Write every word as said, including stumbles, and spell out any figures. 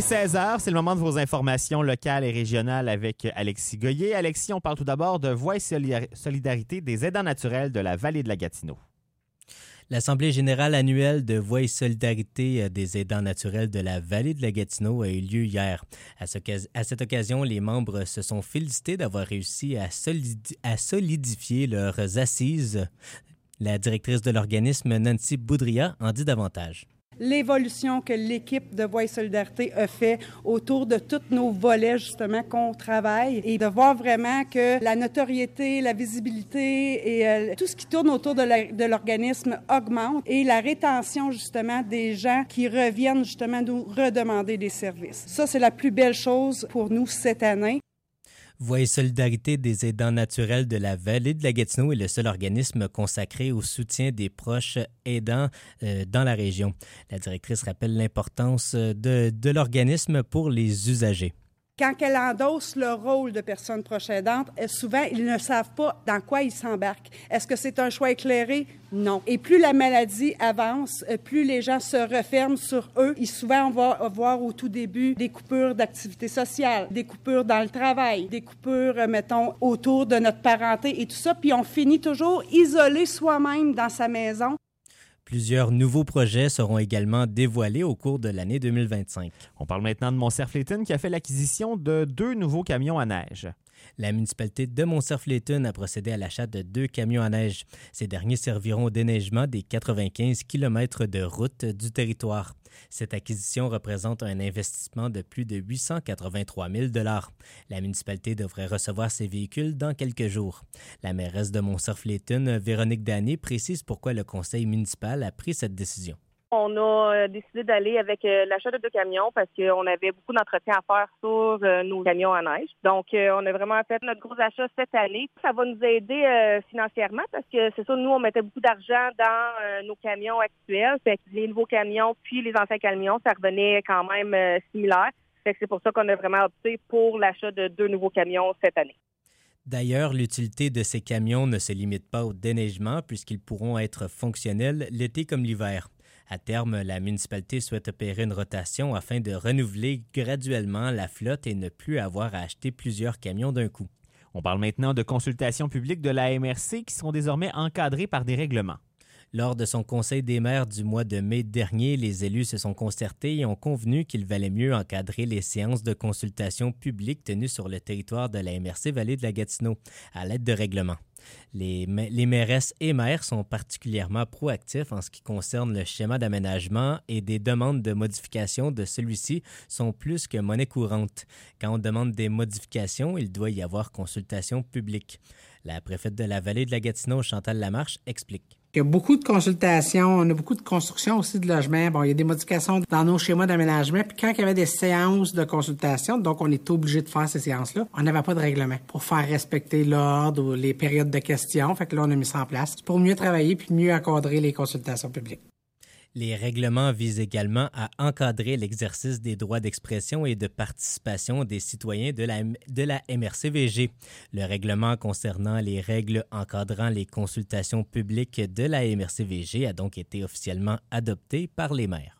seize heures, c'est le moment de vos informations locales et régionales avec Alexis Goyer. Alexis, on parle tout d'abord de Voix et solidarité des aidants naturels de la vallée de la Gatineau. L'Assemblée générale annuelle de Voix et solidarité des aidants naturels de la vallée de la Gatineau a eu lieu hier. À, ce, à cette occasion, les membres se sont félicités d'avoir réussi à, solidi, à solidifier leurs assises. La directrice de l'organisme, Nancy Boudria, en dit davantage. L'évolution que l'équipe de Voix et solidarité a fait autour de tous nos volets, justement, qu'on travaille et de voir vraiment que la notoriété, la visibilité et euh, tout ce qui tourne autour de, la, de l'organisme augmente et la rétention, justement, des gens qui reviennent, justement, nous redemander des services. Ça, c'est la plus belle chose pour nous cette année. Voix et solidarité des aidants naturels de la vallée de la Gatineau est le seul organisme consacré au soutien des proches aidants euh, dans la région. La directrice rappelle l'importance de, de l'organisme pour les usagers. Quand elle endosse le rôle de personne proche aidante, souvent, ils ne savent pas dans quoi ils s'embarquent. Est-ce que c'est un choix éclairé? Non. Et plus la maladie avance, plus les gens se referment sur eux. Et souvent, on va voir au tout début des coupures d'activité sociale, des coupures dans le travail, des coupures, mettons, autour de notre parenté et tout ça. Puis on finit toujours isolé soi-même dans sa maison. Plusieurs nouveaux projets seront également dévoilés au cours de l'année deux mille vingt-cinq. On parle maintenant de Montserf-Létune qui a fait l'acquisition de deux nouveaux camions à neige. La municipalité de Montserf-Létune a procédé à l'achat de deux camions à neige. Ces derniers serviront au déneigement des quatre-vingt-quinze kilomètres de route du territoire. Cette acquisition représente un investissement de plus de huit cent quatre-vingt-trois mille dollars. La municipalité devrait recevoir ces véhicules dans quelques jours. La mairesse de Montserf-Létune, Véronique Dany, précise pourquoi le conseil municipal a pris cette décision. On a décidé d'aller avec l'achat de deux camions parce qu'on avait beaucoup d'entretien à faire sur nos camions à neige. Donc, on a vraiment fait notre gros achat cette année. Ça va nous aider financièrement parce que c'est ça, nous, on mettait beaucoup d'argent dans nos camions actuels. Fait que les nouveaux camions puis les anciens camions, ça revenait quand même similaire. Fait que c'est pour ça qu'on a vraiment opté pour l'achat de deux nouveaux camions cette année. D'ailleurs, l'utilité de ces camions ne se limite pas au déneigement puisqu'ils pourront être fonctionnels l'été comme l'hiver. À terme, la municipalité souhaite opérer une rotation afin de renouveler graduellement la flotte et ne plus avoir à acheter plusieurs camions d'un coup. On parle maintenant de consultations publiques de la M R C qui seront désormais encadrées par des règlements. Lors de son conseil des maires du mois de mai dernier, les élus se sont concertés et ont convenu qu'il valait mieux encadrer les séances de consultation publiques tenues sur le territoire de la M R C Vallée de la Gatineau à l'aide de règlements. Les, les mairesses et maires sont particulièrement proactifs en ce qui concerne le schéma d'aménagement et des demandes de modification de celui-ci sont plus que monnaie courante. Quand on demande des modifications, il doit y avoir consultation publique. La préfète de la Vallée de la Gatineau, Chantal Lamarche, explique. Il y a beaucoup de consultations, on a beaucoup de construction aussi de logements. Bon, il y a des modifications dans nos schémas d'aménagement. Puis quand il y avait des séances de consultation, donc on est obligé de faire ces séances-là, on n'avait pas de règlement pour faire respecter l'ordre ou les périodes de questions. Fait que là, on a mis ça en place pour mieux travailler puis mieux encadrer les consultations publiques. Les règlements visent également à encadrer l'exercice des droits d'expression et de participation des citoyens de la, de la M R C V G. Le règlement concernant les règles encadrant les consultations publiques de la M R C V G a donc été officiellement adopté par les maires.